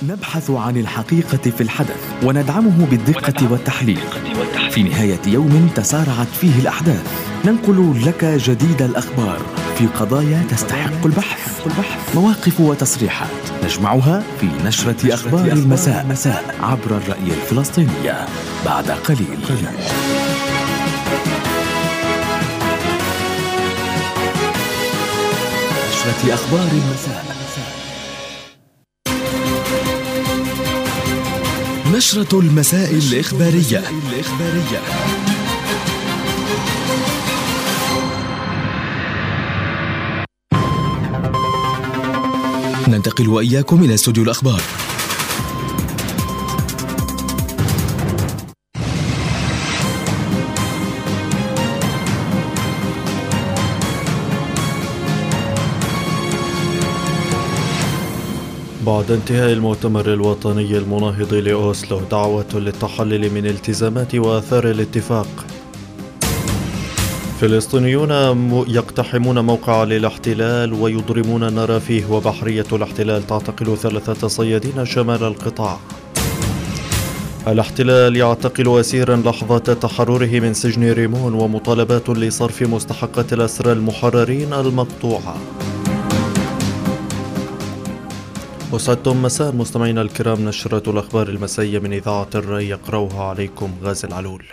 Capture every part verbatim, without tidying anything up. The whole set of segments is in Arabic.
نبحث عن الحقيقة في الحدث وندعمه بالدقة والتحليل. في نهاية يوم تسارعت فيه الأحداث ننقل لك جديد الأخبار في قضايا تستحق البحث، مواقف وتصريحات نجمعها في نشرة أخبار المساء عبر الرأي الفلسطينية بعد قليل. نشرة أخبار المساء. نشرة المساء الإخبارية. ننتقل وإياكم إلى استوديو الأخبار. بعد انتهاء المؤتمر الوطني المناهض لأوسلو دعوة للتحلل من التزامات وآثار الاتفاق. فلسطينيون يقتحمون موقع للاحتلال ويضرمون النار فيه، وبحرية الاحتلال تعتقل ثلاثة صيادين شمال القطاع. الاحتلال يعتقل أسيرا لحظة تحرره من سجن ريمون، ومطالبات لصرف مستحقات الأسرى المحررين المقطوعة. وسعدتم مساء مستمعينا الكرام، نشرة الأخبار المسائية من إذاعة الرأي يقرأها عليكم غازي العلول.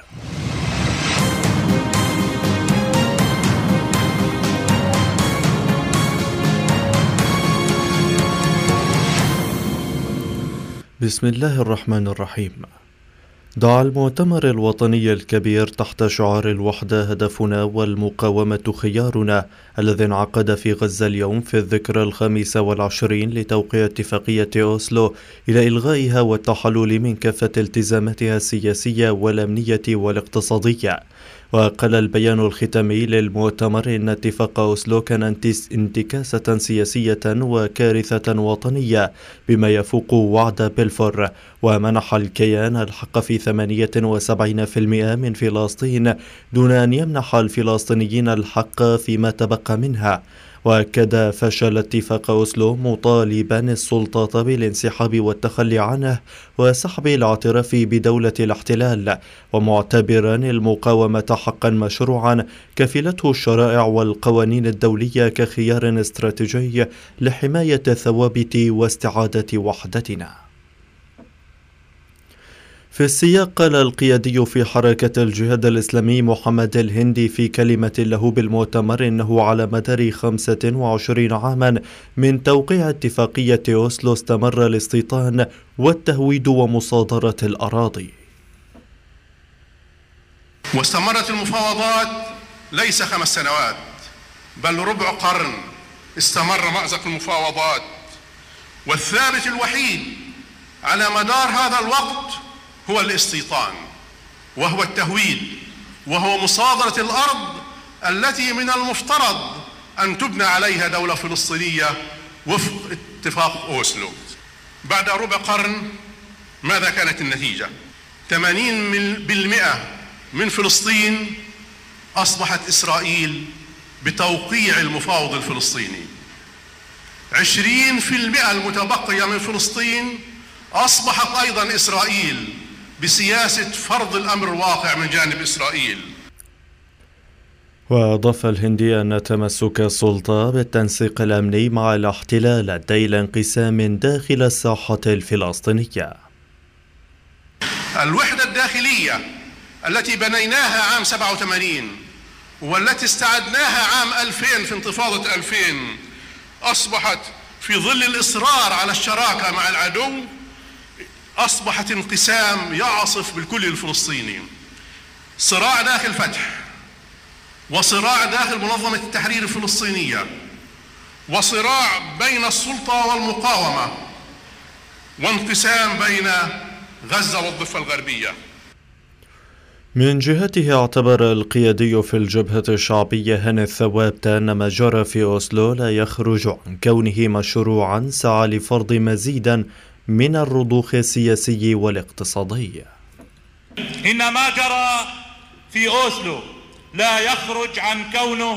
بسم الله الرحمن الرحيم. دعا المؤتمر الوطني الكبير تحت شعار الوحدة هدفنا والمقاومة خيارنا، الذي انعقد في غزة اليوم في الذكرى الخامسة والعشرين لتوقيع اتفاقية أوسلو، إلى إلغائها والتحلل من كافة التزاماتها السياسية والأمنية والاقتصادية. وقال البيان الختامي للمؤتمر إن اتفاق أوسلو كان انتكاسة سياسية وكارثة وطنية بما يفوق وعد بلفور، ومنح الكيان الحق في ثمانية وسبعين بالمئة من فلسطين دون أن يمنح الفلسطينيين الحق فيما تبقى منها. وأكد فشل اتفاق أوسلو مطالبا السلطات بالانسحاب والتخلي عنه وسحب الاعتراف بدولة الاحتلال، ومعتبرا المقاومة حقا مشروعا كفلته الشرائع والقوانين الدولية كخيار استراتيجي لحماية ثوابت واستعادة وحدتنا. في السياق، قال القيادي في حركة الجهاد الإسلامي محمد الهندي في كلمة له بالمؤتمر إنه على مدار خمسة وعشرين عاما من توقيع اتفاقية أوسلو استمر الاستيطان والتهويد ومصادرة الأراضي. واستمرت المفاوضات ليس خمس سنوات بل ربع قرن استمر مأزق المفاوضات، والثابت الوحيد على مدار هذا الوقت هو الاستيطان، وهو التهويد، وهو مصادرة الأرض التي من المفترض أن تبنى عليها دولة فلسطينية وفق اتفاق أوسلو. بعد ربع قرن ماذا كانت النتيجة؟ ثمانين بالمئة من فلسطين أصبحت إسرائيل بتوقيع المفاوض الفلسطيني. عشرين بالمئة المتبقية من فلسطين أصبحت أيضا إسرائيل بسياسة فرض الأمر الواقع من جانب إسرائيل. وأضاف الهندي أن تمسك السلطة بالتنسيق الأمني مع الاحتلال أدى إلى انقسام داخل الساحة الفلسطينية. الوحدة الداخلية التي بنيناها عام سبعة وثمانين والتي استعدناها عام ألفين في انتفاضة ألفين أصبحت في ظل الإصرار على الشراكة مع العدو أصبحت انقسام يعصف بالكل الفلسطيني. صراع داخل فتح، وصراع داخل منظمة التحرير الفلسطينية، وصراع بين السلطة والمقاومة، وانقسام بين غزة والضفة الغربية. من جهته اعتبر القيادي في الجبهة الشعبية هاني الثوابت أن ما جرى في أوسلو لا يخرج عن كونه مشروعا سعى لفرض مزيدا من الرضوخ السياسي والاقتصادي. إن ما جرى في أوسلو لا يخرج عن كونه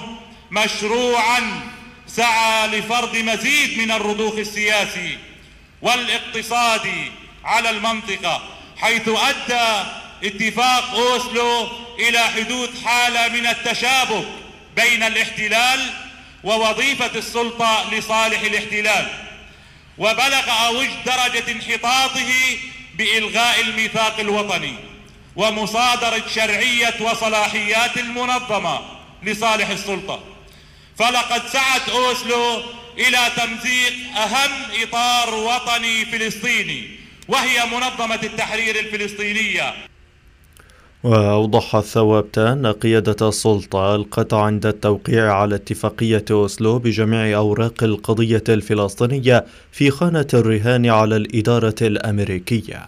مشروعا سعى لفرض مزيد من الرضوخ السياسي والاقتصادي الاقتصادي على المنطقة، حيث أدى اتفاق أوسلو إلى حدوث حالة من التشابك بين الاحتلال ووظيفة السلطة لصالح الاحتلال، وبلغ أوج درجة انحطاطه بإلغاء الميثاق الوطني ومصادرة شرعية وصلاحيات المنظمة لصالح السلطة. فلقد سعت أوسلو إلى تمزيق أهم إطار وطني فلسطيني، وهي منظمة التحرير الفلسطينية. وأوضح الثوابتان أن قيادة السلطة ألقت عند التوقيع على اتفاقية أوسلو بجميع أوراق القضية الفلسطينية في خانة الرهان على الإدارة الأمريكية.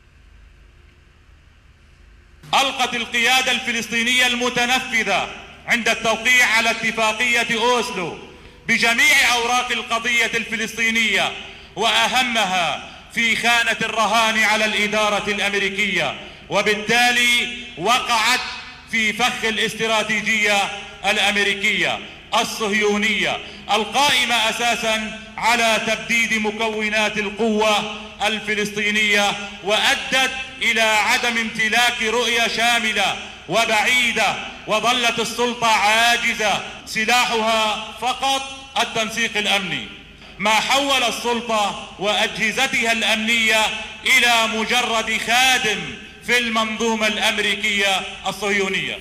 ألقت القيادة الفلسطينية المتنفذة عند التوقيع على اتفاقية أوسلو بجميع أوراق القضية الفلسطينية، وأهمها في خانة الرهان على الإدارة الأمريكية، وبالتالي وقعت في فخ الاستراتيجية الأمريكية الصهيونية القائمة أساسا على تبديد مكونات القوة الفلسطينية، وأدت إلى عدم امتلاك رؤية شاملة وبعيدة، وظلت السلطة عاجزة، سلاحها فقط التنسيق الأمني، ما حول السلطة وأجهزتها الأمنية إلى مجرد خادم في المنظومة الأمريكية الصهيونية.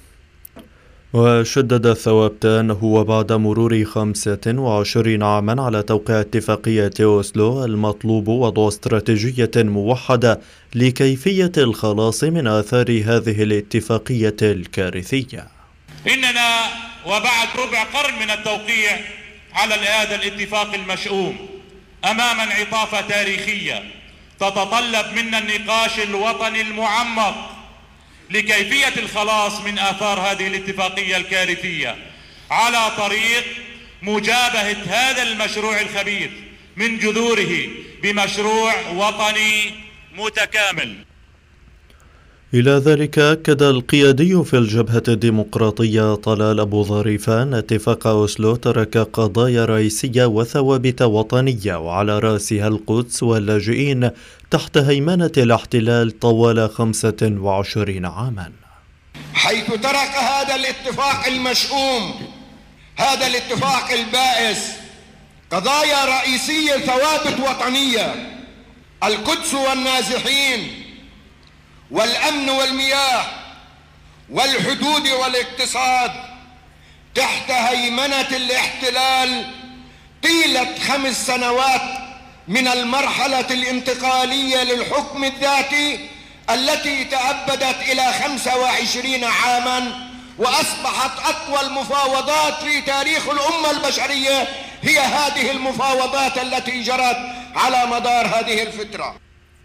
وشدد الثوابتان هو بعد مرور خمسة وعشرين عاما على توقيع اتفاقية أوسلو المطلوب وضع استراتيجية موحدة لكيفية الخلاص من آثار هذه الاتفاقية الكارثية. إننا وبعد ربع قرن من التوقيع على هذا الاتفاق المشؤوم أمام انعطافة تاريخية تتطلب منا النقاش الوطني المعمق لكيفية الخلاص من آثار هذه الاتفاقية الكارثية على طريق مجابهة هذا المشروع الخبيث من جذوره بمشروع وطني متكامل. إلى ذلك أكد القيادي في الجبهة الديمقراطية طلال أبو ظريفان اتفاق أوسلو ترك قضايا رئيسية وثوابت وطنية، وعلى رأسها القدس واللاجئين تحت هيمنة الاحتلال طوال خمسة وعشرين عاما، حيث ترك هذا الاتفاق المشؤوم، هذا الاتفاق البائس، قضايا رئيسية ثوابت وطنية: القدس والنازحين والأمن والمياه والحدود والاقتصاد، تحت هيمنة الاحتلال طيلة خمس سنوات من المرحلة الانتقالية للحكم الذاتي التي تأبدت إلى خمسة وعشرين عاما، وأصبحت أطول مفاوضات في تاريخ الأمة البشرية هي هذه المفاوضات التي جرت على مدار هذه الفترة.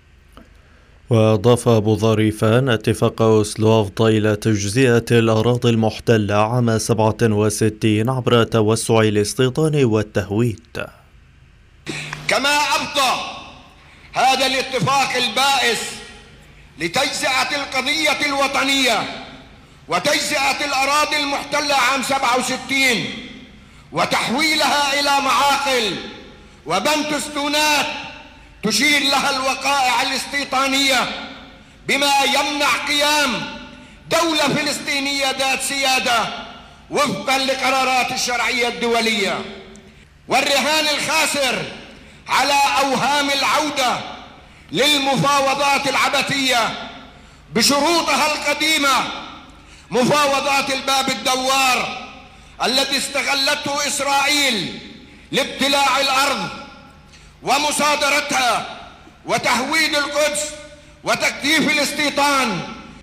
وأضاف أبو ظريفان اتفاق أوسلو أفضى إلى تجزئة الأراضي المحتلة عام سبعة وستين عبر توسع الاستيطان والتهويد. كما أفضى هذا الاتفاق البائس لتجزئة القضية الوطنية وتجزئة الأراضي المحتلة عام سبعة وستين وتحويلها إلى معاقل وبنتستونات تشير لها الوقائع الاستيطانية، بما يمنع قيام دولة فلسطينية ذات سيادة وفقا لقرارات الشرعية الدولية، والرهان الخاسر على أوهام العودة للمفاوضات العبثية بشروطها القديمة، مفاوضات الباب الدوار التي استغلته إسرائيل لابتلاع الأرض ومصادرتها وتهويد القدس وتكثيف الاستيطان.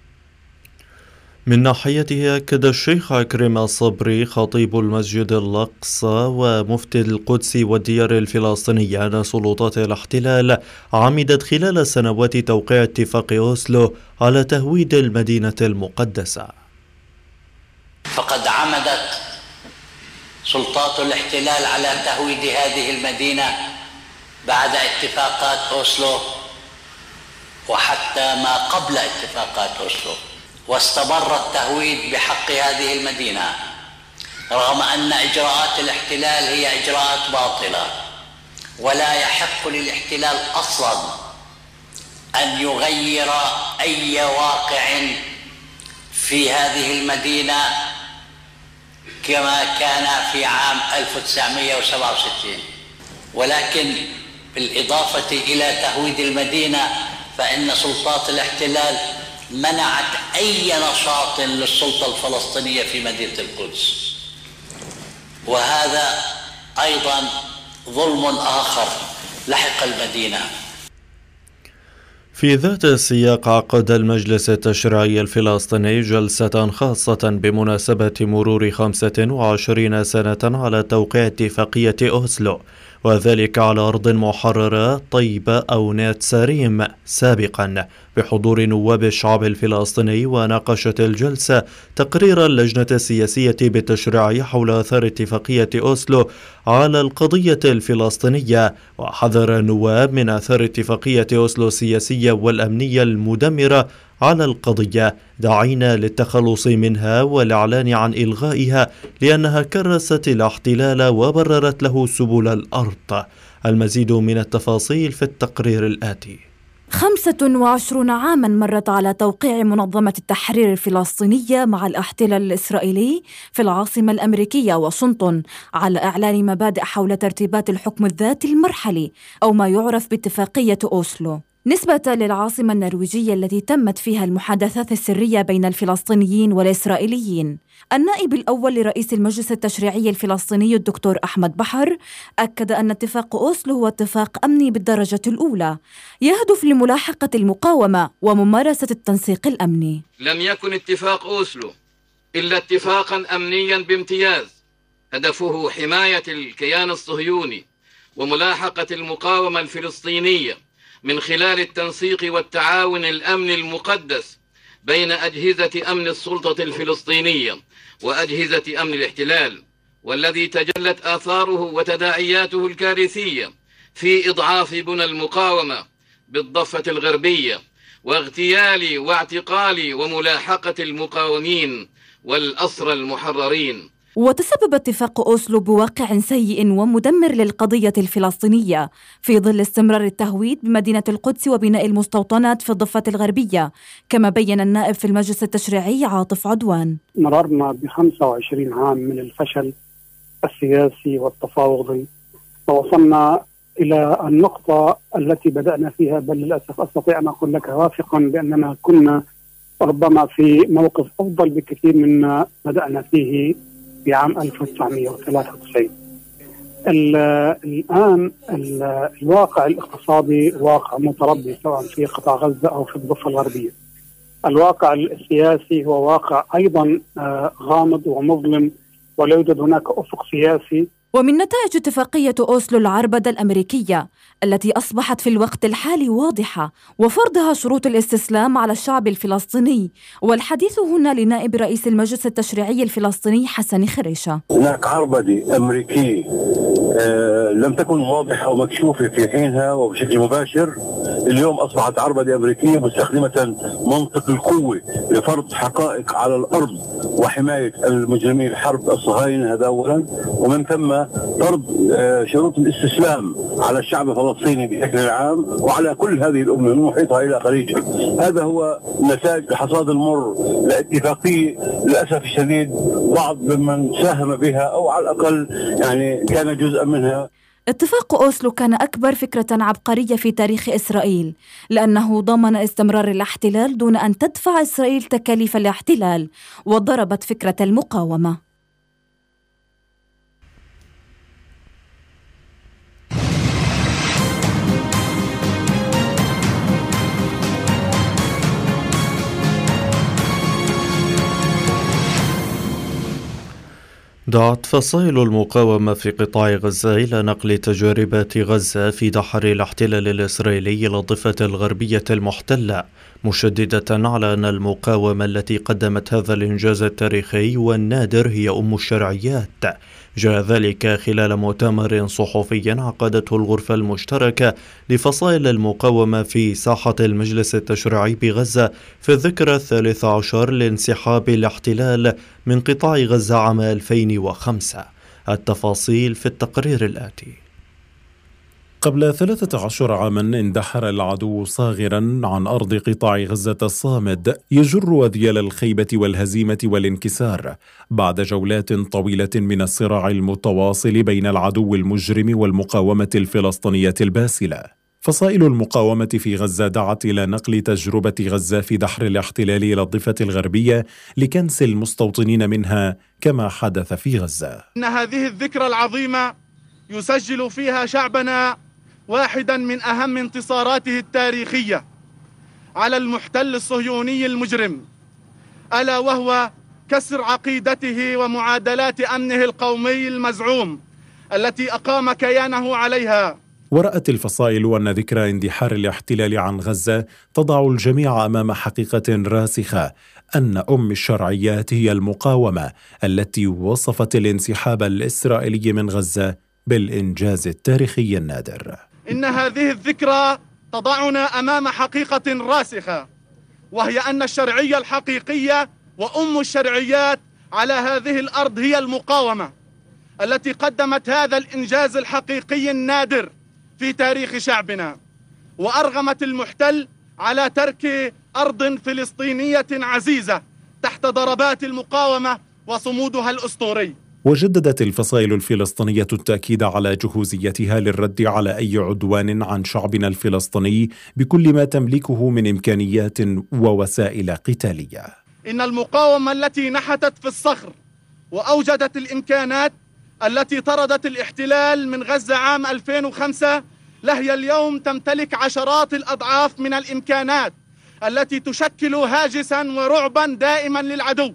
من ناحيته أكد الشيخ عكرمة الصبري خطيب المسجد الأقصى ومفتي القدس والديار الفلسطينية أن سلطات الاحتلال عمدت خلال سنوات توقيع اتفاق أوسلو على تهويد المدينة المقدسة. فقد عمدت سلطات الاحتلال على تهويد هذه المدينة بعد اتفاقات أوسلو وحتى ما قبل اتفاقات أوسلو، واستمر التهويد بحق هذه المدينة رغم أن إجراءات الاحتلال هي إجراءات باطلة، ولا يحق للاحتلال أصلا أن يغير أي واقع في هذه المدينة كما كان في عام ألف وتسعمئة وسبعة وستين، ولكن بالإضافة إلى تهويد المدينة فإن سلطات الاحتلال منعت أي نشاط للسلطة الفلسطينية في مدينة القدس، وهذا أيضا ظلم آخر لحق المدينة. في ذات السياق عقد المجلس التشريعي الفلسطيني جلسة خاصة بمناسبة مرور خمسة وعشرين سنة على توقيع اتفاقية أوسلو، وذلك على أرض محررة طيبة أو نات ساريم سابقا بحضور نواب الشعب الفلسطيني. وناقشت الجلسة تقرير اللجنة السياسية بالتشريع حول آثار اتفاقية أوسلو على القضية الفلسطينية، وحذر النواب من آثار اتفاقية أوسلو السياسية والأمنية المدمرة على القضية، داعين للتخلص منها والإعلان عن إلغائها لأنها كرست الاحتلال وبررت له سبل الأرض. المزيد من التفاصيل في التقرير الآتي. خمسة وعشرون عاما مرت على توقيع منظمة التحرير الفلسطينية مع الاحتلال الإسرائيلي في العاصمة الأمريكية واشنطن على إعلان مبادئ حول ترتيبات الحكم الذاتي المرحلي أو ما يعرف باتفاقية أوسلو، نسبة للعاصمة النرويجية التي تمت فيها المحادثات السرية بين الفلسطينيين والإسرائيليين. النائب الأول لرئيس المجلس التشريعي الفلسطيني الدكتور أحمد بحر أكد أن اتفاق أوسلو هو اتفاق أمني بالدرجة الأولى يهدف لملاحقة المقاومة وممارسة التنسيق الأمني. لم يكن اتفاق أوسلو إلا اتفاقا أمنيا بامتياز هدفه حماية الكيان الصهيوني وملاحقة المقاومة الفلسطينية من خلال التنسيق والتعاون الأمني المقدس بين أجهزة أمن السلطة الفلسطينية وأجهزة أمن الاحتلال، والذي تجلت آثاره وتداعياته الكارثية في إضعاف بنى المقاومة بالضفة الغربية واغتيال واعتقال وملاحقة المقاومين والأسرى المحررين. وتسبب اتفاق أوسلو بواقع سيء ومدمر للقضية الفلسطينية في ظل استمرار التهويد بمدينة القدس وبناء المستوطنات في الضفة الغربية، كما بين النائب في المجلس التشريعي عاطف عدوان. مررنا ب خمسة وعشرين عام من الفشل السياسي والتفاوضي، ووصلنا إلى النقطة التي بدأنا فيها، بل للأسف أستطيع أن أقول لك واثقا بأننا كنا ربما في موقف أفضل بكثير مما بدأنا فيه في عام ألف وتسعمئة وثلاثة وتسعين. الآن الواقع الاقتصادي واقع متربي سواء في قطاع غزة أو في الضفة الغربية. الواقع السياسي هو واقع أيضا غامض ومظلم، ولا يوجد هناك أفق سياسي. ومن نتائج اتفاقية أوسلو العربدة الأمريكية التي أصبحت في الوقت الحالي واضحة، وفرضها شروط الاستسلام على الشعب الفلسطيني. والحديث هنا لنائب رئيس المجلس التشريعي الفلسطيني حسن خريشة. هناك عربدة أمريكية آه لم تكن واضحة ومكشوفة في حينها وبشكل مباشر، اليوم أصبحت عربدة أمريكية مستخدمة منطق القوة لفرض حقائق على الأرض وحماية المجرمين الحرب الصهاينة، هذا أولا، ومن ثم فرض آه شروط الاستسلام على الشعب الفلسطيني بشكل عام وعلى كل هذه الأمة من محيطها إلى خليجها. هذا هو نتاج الحصاد المر لاتفاقية للأسف الشديد بعض ممن ساهم بها أو على الأقل يعني كان جزءا منها. اتفاق أوسلو كان أكبر فكرة عبقرية في تاريخ إسرائيل، لأنه ضمن استمرار الاحتلال دون أن تدفع إسرائيل تكاليف الاحتلال، وضربت فكرة المقاومة. دعت فصائل المقاومة في قطاع غزة إلى نقل تجربة غزة في دحر الاحتلال الإسرائيلي إلى الضفة الغربية المحتلة، مشددة على أن المقاومة التي قدمت هذا الإنجاز التاريخي والنادر هي أم الشرعيات. جاء ذلك خلال مؤتمر صحفي عقدته الغرفة المشتركة لفصائل المقاومة في ساحة المجلس التشريعي بغزة في الذكرى الثالث عشر لانسحاب الاحتلال من قطاع غزة عام ألفين وخمسة. التفاصيل في التقرير الآتي. قبل ثلاثة عشر عاما اندحر العدو صاغرا عن أرض قطاع غزة الصامد، يجر أذيال الخيبة والهزيمة والانكسار بعد جولات طويلة من الصراع المتواصل بين العدو المجرم والمقاومة الفلسطينية الباسلة. فصائل المقاومة في غزة دعت إلى نقل تجربة غزة في دحر الاحتلال إلى الضفة الغربية لكنس المستوطنين منها كما حدث في غزة. إن هذه الذكرى العظيمة يسجل فيها شعبنا واحدا من أهم انتصاراته التاريخية على المحتل الصهيوني المجرم، ألا وهو كسر عقيدته ومعادلات أمنه القومي المزعوم التي أقام كيانه عليها. ورأت الفصائل أن ذكرى اندحار الاحتلال عن غزة تضع الجميع أمام حقيقة راسخة، أن أم الشرعيات هي المقاومة التي وصفت الانسحاب الإسرائيلي من غزة بالإنجاز التاريخي النادر. إن هذه الذكرى تضعنا أمام حقيقة راسخة، وهي أن الشرعية الحقيقية وأم الشرعيات على هذه الأرض هي المقاومة التي قدمت هذا الإنجاز الحقيقي النادر في تاريخ شعبنا، وأرغمت المحتل على ترك أرض فلسطينية عزيزة تحت ضربات المقاومة وصمودها الأسطوري. وجددت الفصائل الفلسطينية التأكيد على جهوزيتها للرد على أي عدوان عن شعبنا الفلسطيني بكل ما تملكه من إمكانيات ووسائل قتالية. إن المقاومة التي نحتت في الصخر وأوجدت الإمكانات التي طردت الاحتلال من غزة عام ألفين وخمسة لهي اليوم تمتلك عشرات الأضعاف من الإمكانات التي تشكل هاجسا ورعبا دائما للعدو،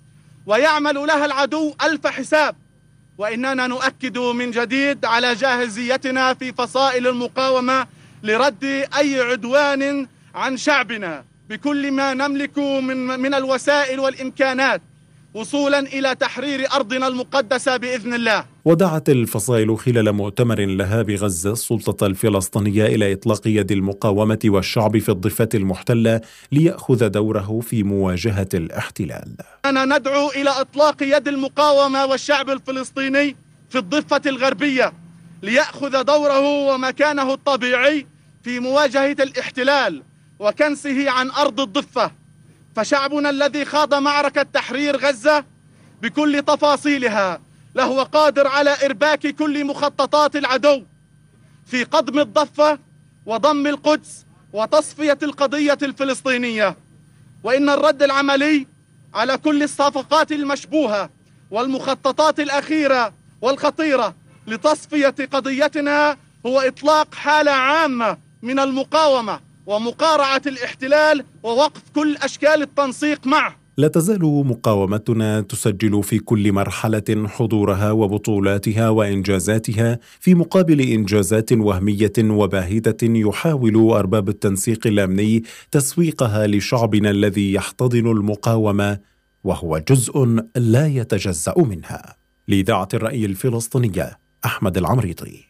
ويعمل لها العدو ألف حساب. وإننا نؤكد من جديد على جاهزيتنا في فصائل المقاومة لرد أي عدوان عن شعبنا بكل ما نملك من, من الوسائل والإمكانات وصولا إلى تحرير أرضنا المقدسة بإذن الله. ودعت الفصائل خلال مؤتمر لها بغزة السلطة الفلسطينية إلى إطلاق يد المقاومة والشعب في الضفة المحتلة ليأخذ دوره في مواجهة الاحتلال. أنا ندعو إلى إطلاق يد المقاومة والشعب الفلسطيني في الضفة الغربية ليأخذ دوره ومكانه الطبيعي في مواجهة الاحتلال وكنسه عن أرض الضفة. فشعبنا الذي خاض معركة تحرير غزة بكل تفاصيلها لهو قادر على إرباك كل مخططات العدو في قضم الضفة وضم القدس وتصفية القضية الفلسطينية. وإن الرد العملي على كل الصفقات المشبوهة والمخططات الأخيرة والخطيرة لتصفية قضيتنا هو إطلاق حالة عامة من المقاومة ومقارعة الاحتلال ووقف كل أشكال التنسيق معه. لا تزال مقاومتنا تسجل في كل مرحلة حضورها وبطولاتها وإنجازاتها في مقابل إنجازات وهمية وباهتة يحاول أرباب التنسيق الأمني تسويقها لشعبنا الذي يحتضن المقاومة وهو جزء لا يتجزأ منها. لإذاعة الرأي الفلسطينية أحمد العمريطي.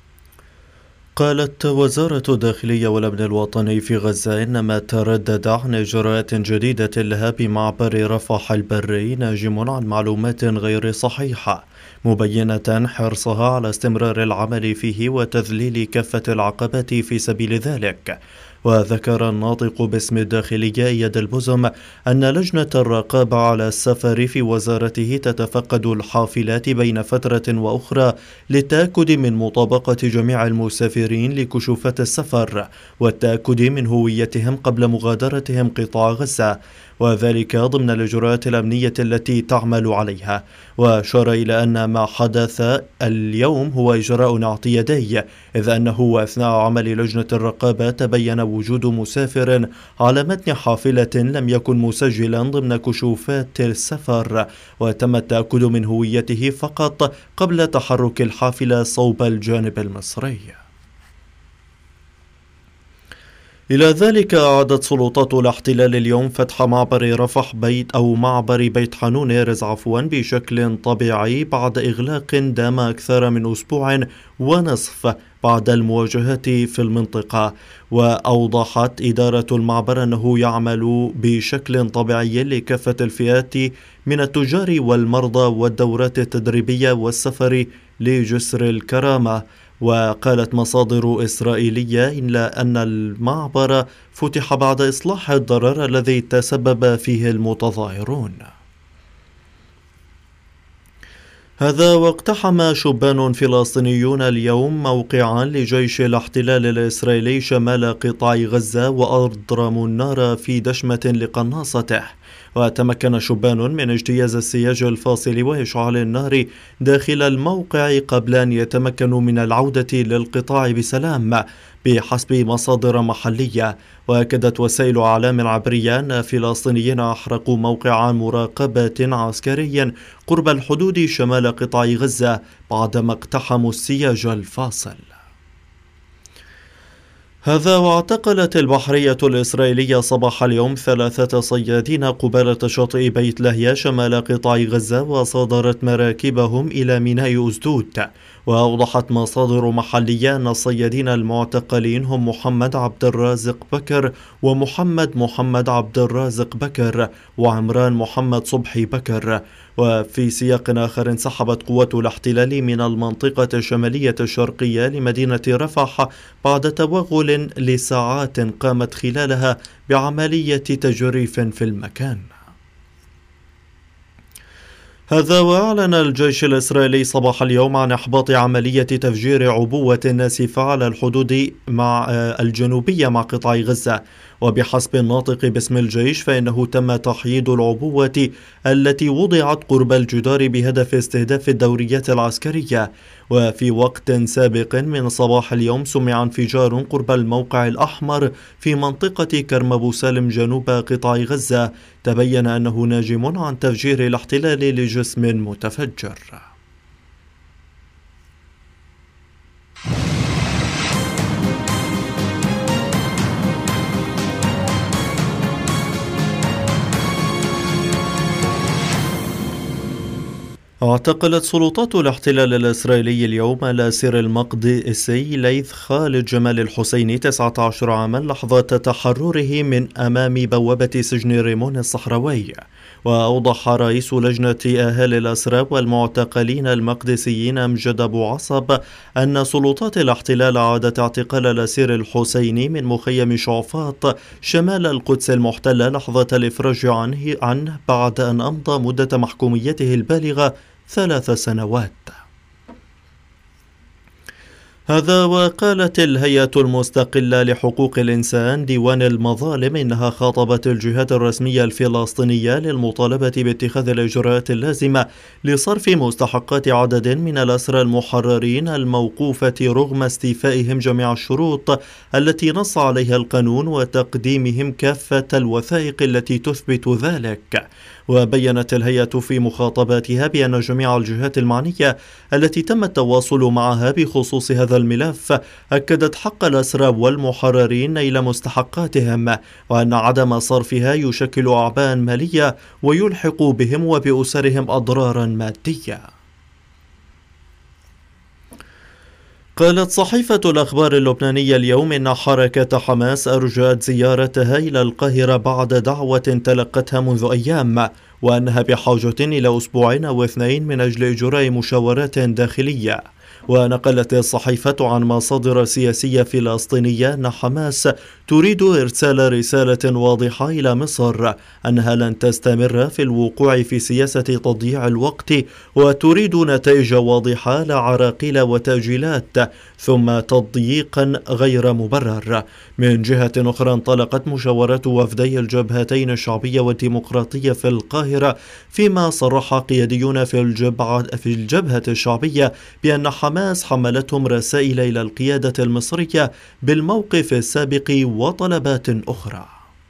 قالت وزارة الداخلية والأمن الوطني في غزة إنما تردد عن إجراءات جديدة لها بمعبر رفح البري ناجم عن معلومات غير صحيحة، مبينة حرصها على استمرار العمل فيه وتذليل كافة العقبات في سبيل ذلك. وذكر الناطق باسم الداخلية إياد البزم أن لجنة الرقابة على السفر في وزارته تتفقد الحافلات بين فترة وأخرى للتأكد من مطابقة جميع المسافرين لكشوفات السفر والتأكد من هويتهم قبل مغادرتهم قطاع غزة، وذلك ضمن الإجراءات الأمنية التي تعمل عليها. وأشار إلى أن ما حدث اليوم هو إجراء اعتيادي، إذ أنه أثناء عمل لجنة الرقابة تبين وجود مسافر على متن حافلة لم يكن مسجلا ضمن كشوفات السفر، وتم التأكد من هويته فقط قبل تحرك الحافلة صوب الجانب المصري. إلى ذلك أعادت سلطات الاحتلال اليوم فتح معبر رفح بيت أو معبر بيت حانون إيرز عفوا بشكل طبيعي بعد إغلاق دام أكثر من أسبوع ونصف بعد المواجهات في المنطقة. وأوضحت إدارة المعبر أنه يعمل بشكل طبيعي لكافة الفئات من التجار والمرضى والدورات التدريبية والسفر لجسر الكرامة. وقالت مصادر إسرائيلية إلا أن المعبر فتح بعد إصلاح الضرر الذي تسبب فيه المتظاهرون. هذا واقتحم شبان فلسطينيون اليوم موقعا لجيش الاحتلال الإسرائيلي شمال قطاع غزة وأضرموا النار في دشمة لقناصته، وتمكن شبان من اجتياز السياج الفاصل وإشعال النار داخل الموقع قبل أن يتمكنوا من العودة للقطاع بسلام بحسب مصادر محلية. وأكدت وسائل إعلام عبرية أن فلسطينيين أحرقوا موقع مراقبة عسكري قرب الحدود شمال قطاع غزة بعدما اقتحموا السياج الفاصل. هذا واعتقلت البحرية الإسرائيلية صباح اليوم ثلاثة صيادين قبالة شاطئ بيت لاهيا شمال قطاع غزة وصادرت مراكبهم إلى ميناء أسدود. وأوضحت مصادر محلية أن الصيادين المعتقلين هم محمد عبد الرازق بكر ومحمد محمد عبد الرازق بكر وعمران محمد صبحي بكر. وفي سياق آخر انسحبت قوات الاحتلال من المنطقة الشمالية الشرقية لمدينة رفح بعد توغل لساعات قامت خلالها بعملية تجريف في المكان. هذا وأعلن الجيش الإسرائيلي صباح اليوم عن إحباط عملية تفجير عبوة ناسفة على الحدود مع الجنوبية مع قطاع غزة. وبحسب الناطق باسم الجيش فإنه تم تحييد العبوة التي وضعت قرب الجدار بهدف استهداف الدوريات العسكرية. وفي وقت سابق من صباح اليوم سمع انفجار قرب الموقع الأحمر في منطقة كرم أبو سالم جنوب قطاع غزة تبين أنه ناجم عن تفجير الاحتلال لجسم متفجر. اعتقلت سلطات الاحتلال الإسرائيلي اليوم الأسير المقدسي ليث خالد جمال الحسيني تسعة عشر عاما لحظة تحرره من أمام بوابة سجن ريمون الصحراوي. وأوضح رئيس لجنة أهالي الأسرى والمعتقلين المقدسيين أمجد أبو عصب أن سلطات الاحتلال عادت اعتقال الأسير الحسيني من مخيم شعفاط شمال القدس المحتلة لحظة الإفراج عنه, عنه بعد أن أمضى مدة محكوميته البالغة ثلاث سنوات. هذا وقالت الهيئة المستقلة لحقوق الإنسان ديوان المظالم إنها خاطبت الجهات الرسمية الفلسطينية للمطالبة باتخاذ الإجراءات اللازمة لصرف مستحقات عدد من الأسرى المحررين الموقوفة رغم استيفائهم جميع الشروط التي نص عليها القانون وتقديمهم كافة الوثائق التي تثبت ذلك. وبينت الهيئة في مخاطباتها بأن جميع الجهات المعنية التي تم التواصل معها بخصوص هذا الملف أكدت حق الأسرى والمحررين إلى مستحقاتهم، وأن عدم صرفها يشكل أعباء مالية ويلحق بهم وبأسرهم أضرارا مادية. قالت صحيفة الأخبار اللبنانية اليوم إن حركة حماس أرجأت زيارتها إلى القاهرة بعد دعوة تلقتها منذ أيام، وأنها بحاجة إلى أسبوعين أو اثنين من أجل إجراء مشاورات داخلية. ونقلت الصحيفة عن مصادر سياسية فلسطينية أن حماس تريد إرسال رسالة واضحة إلى مصر أنها لن تستمر في الوقوع في سياسة تضييع الوقت، وتريد نتائج واضحة لا عراقيل وتأجيلات ثم تضييقا غير مبرر. من جهة أخرى انطلقت مشاورات وفدي الجبهتين الشعبية والديمقراطية في القاهرة، فيما صرح قياديون في الجبهة في الجبهة الشعبية بأن حماس حملتهم رسائل إلى القيادة المصرية بالموقف السابق وطلبات أخرى.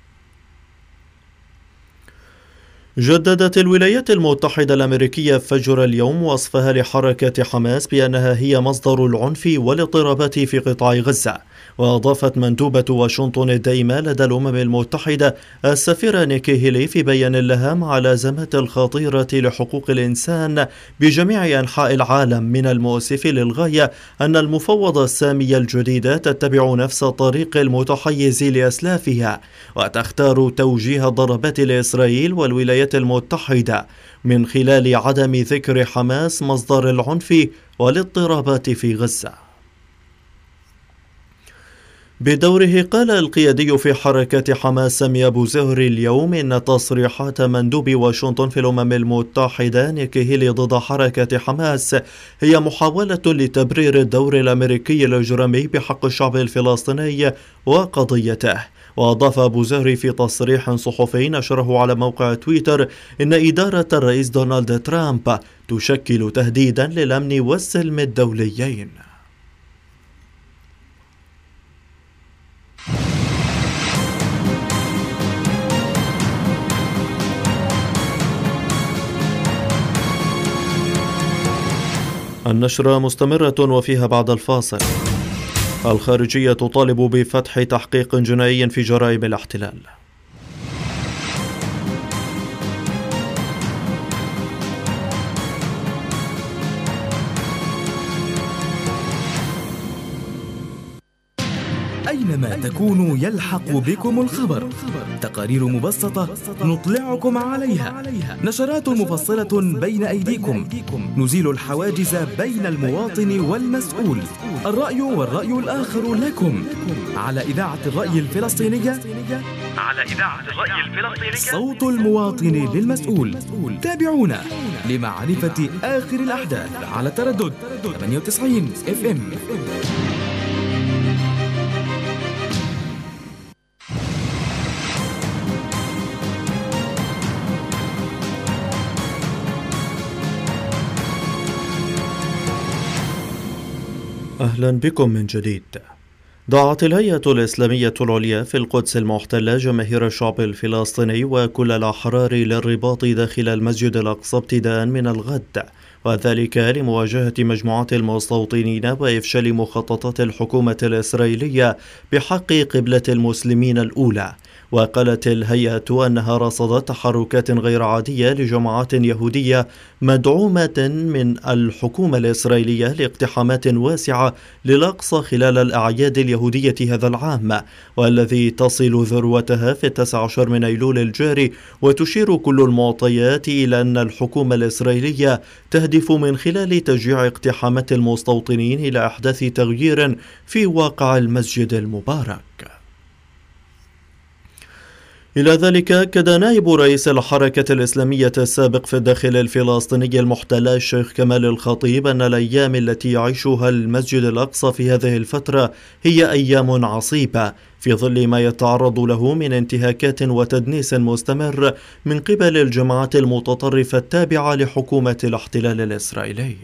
جددت الولايات المتحدة الأمريكية فجر اليوم وصفها لحركة حماس بأنها هي مصدر العنف والاضطرابات في قطاع غزة. وأضافت مندوبة واشنطن الدائمة لدى الأمم المتحدة السفيرة نيكي هيلي في بيان لها مع الأزمات الخطيرة لحقوق الإنسان بجميع أنحاء العالم من المؤسف للغاية أن المفوضة السامية الجديدة تتبع نفس الطريق المتحيز لأسلافها، وتختار توجيه الضربات لإسرائيل والولايات المتحدة من خلال عدم ذكر حماس مصدر العنف والاضطرابات في غزة. بدوره قال القيادي في حركة حماس سامي أبو زهر اليوم إن تصريحات مندوب واشنطن في الأمم المتحدة نيكي هيلي ضد حركة حماس هي محاولة لتبرير الدور الأمريكي الإجرامي بحق الشعب الفلسطيني وقضيته. وأضاف أبو زهر في تصريح صحفي نشره على موقع تويتر إن إدارة الرئيس دونالد ترامب تشكل تهديدا للأمن والسلم الدوليين. النشرة مستمرة وفيها بعد الفاصل. الخارجية تطالب بفتح تحقيق جنائي في جرائم الاحتلال. أينما تكونوا يلحق بكم الخبر. تقارير مبسطة نطلعكم عليها، نشرات مفصلة بين أيديكم، نزيل الحواجز بين المواطن والمسؤول. الرأي والرأي الآخر لكم على إذاعة الرأي الفلسطينية، على إذاعة الرأي الفلسطينية صوت المواطن للمسؤول. تابعونا لمعرفة آخر الأحداث على تردد ثمانية وتسعين إف إم. أهلا بكم من جديد. دعت الهيئة الإسلامية العليا في القدس المحتلة جماهير الشعب الفلسطيني وكل الأحرار للرباط داخل المسجد الأقصى ابتداء من الغد، وذلك لمواجهة مجموعات المستوطنين وإفشال مخططات الحكومة الإسرائيلية بحق قبلة المسلمين الأولى. وقالت الهيئة أنها رصدت تحركات غير عادية لجماعات يهودية مدعومة من الحكومة الإسرائيلية لاقتحامات واسعة للأقصى خلال الأعياد اليهودية هذا العام، والذي تصل ذروتها في التاسع عشر من أيلول الجاري. وتشير كل المعطيات إلى أن الحكومة الإسرائيلية تهدف من خلال تشجيع اقتحامات المستوطنين إلى إحداث تغيير في واقع المسجد المبارك. إلى ذلك أكد نائب رئيس الحركة الإسلامية السابق في الداخل الفلسطيني المحتل الشيخ كمال الخطيب أن الأيام التي يعيشها المسجد الأقصى في هذه الفترة هي أيام عصيبة في ظل ما يتعرض له من انتهاكات وتدنيس مستمر من قبل الجماعات المتطرفة التابعة لحكومة الاحتلال الإسرائيلي.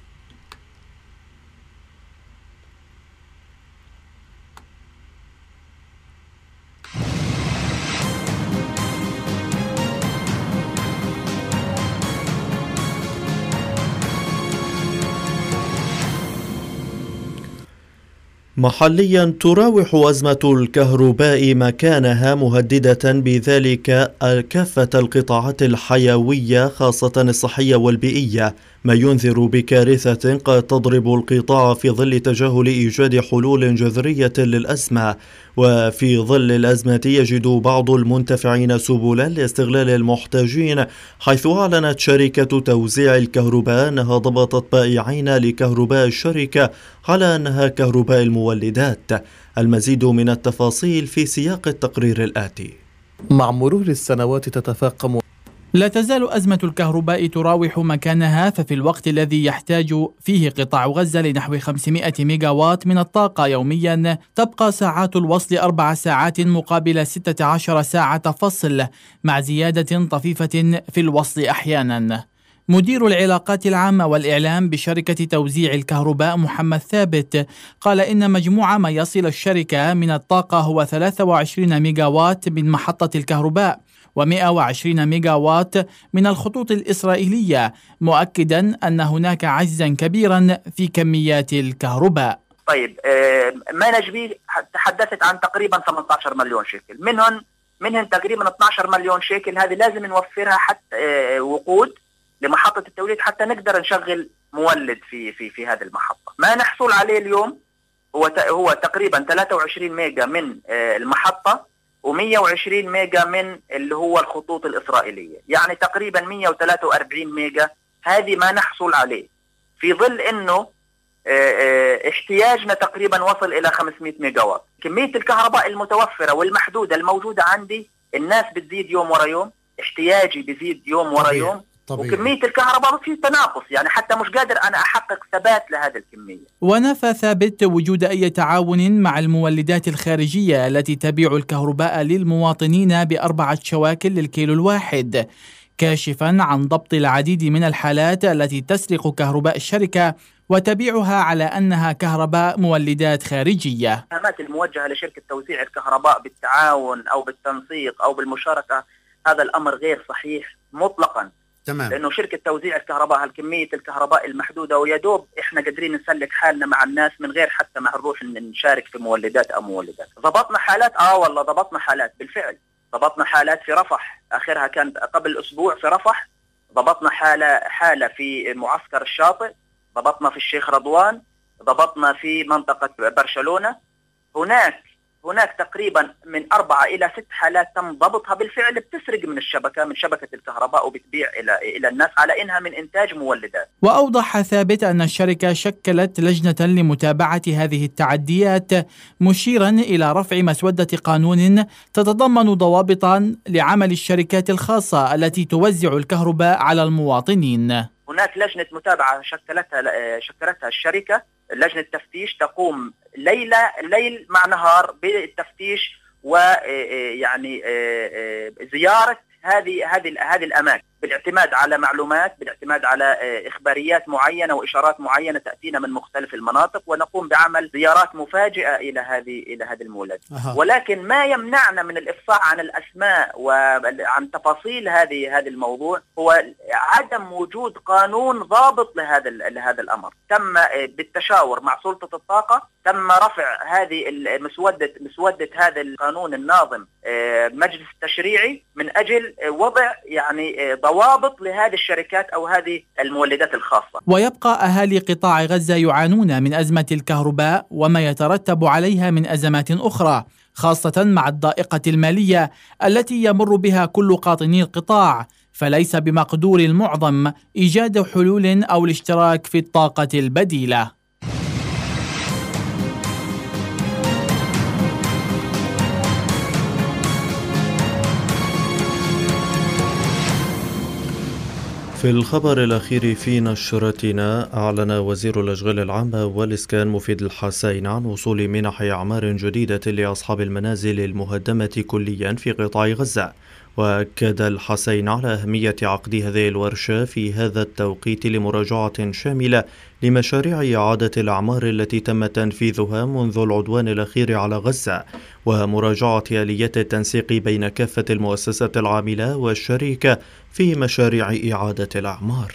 محليا تراوح أزمة الكهرباء مكانها مهددة بذلك كافة القطاعات الحيوية خاصة الصحية والبيئية، ما ينذر بكارثة قد تضرب القطاع في ظل تجاهل إيجاد حلول جذرية للأزمة. وفي ظل الأزمة يجد بعض المنتفعين سبلا لاستغلال المحتاجين، حيث أعلنت شركة توزيع الكهرباء أنها ضبطت بائعين لكهرباء الشركة على أنها كهرباء المولدات. المزيد من التفاصيل في سياق التقرير الآتي. مع مرور السنوات تتفاقم لا تزال أزمة الكهرباء تراوح مكانها، ففي الوقت الذي يحتاج فيه قطاع غزة لنحو خمسمائة ميجا وات من الطاقة يوميا، تبقى ساعات الوصل أربع ساعات مقابل ستة عشر ساعة فصل، مع زيادة طفيفة في الوصل أحيانا. مدير العلاقات العامة والإعلام بشركة توزيع الكهرباء محمد ثابت قال إن مجموع ما يصل الشركة من الطاقة هو ثلاثة وعشرين ميجا وات من محطة الكهرباء ومئة وعشرين ميجا وات من الخطوط الإسرائيلية، مؤكدا أن هناك عجزا كبيرا في كميات الكهرباء. طيب ما نجبي تحدثت عن تقريبا ثمانية عشر مليون شيكل، منهم منهم تقريبا اثني عشر مليون شيكل، هذه لازم نوفرها حتى وقود لمحطة التوليد حتى نقدر نشغل مولد في في في هذه المحطة. ما نحصل عليه اليوم هو هو تقريبا ثلاثة وعشرين ميجا من المحطة ومئة وعشرين ميجا من اللي هو الخطوط الإسرائيلية، يعني تقريبا مئة وثلاثة وأربعين ميجا. هذه ما نحصل عليه في ظل انه احتياجنا تقريبا وصل إلى خمسمائة ميجا واط. كمية الكهرباء المتوفرة والمحدودة الموجودة عندي، الناس بتزيد يوم ورا يوم، احتياجي بيزيد يوم ورا يوم، طبيعي. وكمية الكهرباء في تناقص، يعني حتى مش قادر أنا أحقق ثبات لهذه الكمية. ونفى ثابت وجود أي تعاون مع المولدات الخارجية التي تبيع الكهرباء للمواطنين بأربعة شواكل للكيلو الواحد، كاشفا عن ضبط العديد من الحالات التي تسرق كهرباء الشركة وتبيعها على أنها كهرباء مولدات خارجية. الاتهامات الموجهة لشركة توزيع الكهرباء بالتعاون أو بالتنسيق أو بالمشاركة، هذا الأمر غير صحيح مطلقا. تمام. لأنه شركة توزيع الكهرباء هالكمية الكهرباء المحدودة ويدوب إحنا قادرين نسلك حالنا مع الناس من غير حتى ما نروح نشارك في مولدات أو مولدات. ضبطنا حالات آه والله ضبطنا حالات بالفعل. ضبطنا حالات في رفح، آخرها كانت قبل أسبوع في رفح. ضبطنا حالة حالة في معسكر الشاطئ. ضبطنا في الشيخ رضوان. ضبطنا في منطقة برشلونة. هناك هناك تقريبا من أربعة إلى ست حالات تم ضبطها بالفعل بتسرق من الشبكة من شبكة الكهرباء وبتبيع إلى إلى الناس على إنها من إنتاج مولدات. وأوضح ثابت أن الشركة شكلت لجنة لمتابعة هذه التعديات، مشيرا إلى رفع مسودة قانون تتضمن ضوابطا لعمل الشركات الخاصة التي توزع الكهرباء على المواطنين. هناك لجنة متابعة شكلتها شكلتها الشركة، لجنة تفتيش تقوم ليلة ليل مع نهار بالتفتيش ويعني زيارة هذه هذه هذه الأماكن بالاعتماد على معلومات، بالاعتماد على إخباريات معينة وإشارات معينة تأتينا من مختلف المناطق، ونقوم بعمل زيارات مفاجئة إلى هذه إلى هذه المولد. أه. ولكن ما يمنعنا من الإفصاح عن الأسماء وعن تفاصيل هذه هذا الموضوع هو عدم وجود قانون ضابط لهذا لهذا الأمر. تم بالتشاور مع سلطة الطاقة، تم رفع هذه مسودة مسودة هذا القانون الناظم مجلس التشريعي من أجل وضع يعني ضوابط لهذه الشركات أو هذه المولدات الخاصة. ويبقى أهالي قطاع غزة يعانون من أزمة الكهرباء وما يترتب عليها من أزمات أخرى، خاصة مع الضائقة المالية التي يمر بها كل قاطني القطاع، فليس بمقدور المعظم إيجاد حلول أو الاشتراك في الطاقة البديلة. في الخبر الأخير في نشرتنا، أعلن وزير الأشغال العامة والإسكان مفيد الحسين عن وصول منح أعمار جديدة لأصحاب المنازل المهدمة كليا في قطاع غزة. وأكد الحسين على أهمية عقد هذه الورشة في هذا التوقيت لمراجعة شاملة لمشاريع إعادة الأعمار التي تم تنفيذها منذ العدوان الأخير على غزة، ومراجعة آليات التنسيق بين كافة المؤسسات العاملة والشريكة في مشاريع إعادة الأعمار.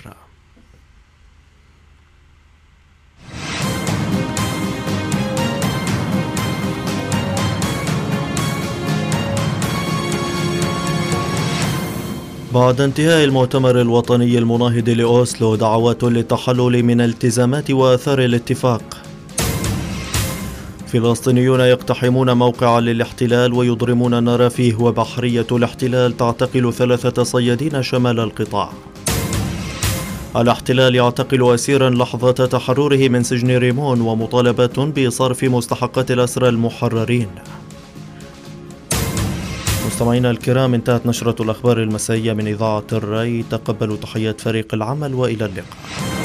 بعد انتهاء المؤتمر الوطني المناهض لأوسلو، دعوات للتحلل من التزامات وآثار الاتفاق. فلسطينيون يقتحمون موقعا للاحتلال ويضرمون النار فيه، وبحرية الاحتلال تعتقل ثلاثة صيادين شمال القطاع. الاحتلال يعتقل أسيرا لحظة تحرره من سجن ريمون، ومطالبات بصرف مستحقات الأسرى المحررين. مستمعينا الكرام، انتهت نشرة الأخبار المسائية من إذاعة الري. تقبلوا تحيات فريق العمل وإلى اللقاء.